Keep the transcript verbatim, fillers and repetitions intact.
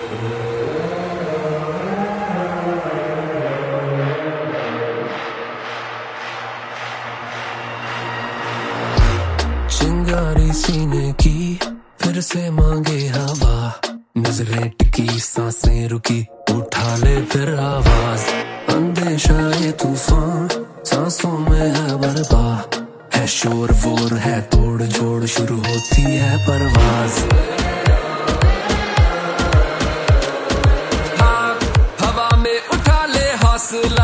चिंगारी सीने की फिर से मांगे हवा, नजरें टिकी सांसें रुकी, उठा ले फिर आवाज। अंदेशा ये तूफान सांसों में है बरपा, है शोर वोर है तोड़ जोड़, शुरू होती है परवाज। हाँ, हवा में उठा ले हौसला,